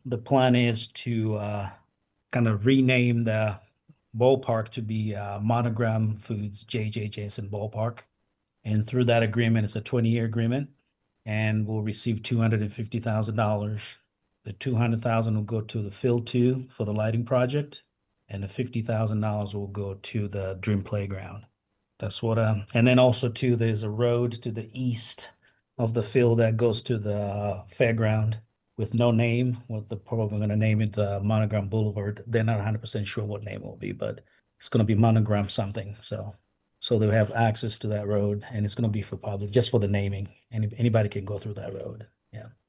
the plan is to kind of rename the ballpark to be Monogram Foods J.J. Jason Ballpark. And through that agreement, it's a 20-year agreement, and we'll receive $250,000. The 200,000 will go to the Field 2 for the lighting project, and the $50,000 will go to the Dream Playground. That's what, and then also too, there's a road to the east of the field that goes to the fairground with no name. What the probably going to name it Monogram Boulevard. They're not 100% sure what name it will be, but it's going to be Monogram something. So they'll have access to that road, and it's going to be for public, just for the naming. Anybody can go through that road. Yeah.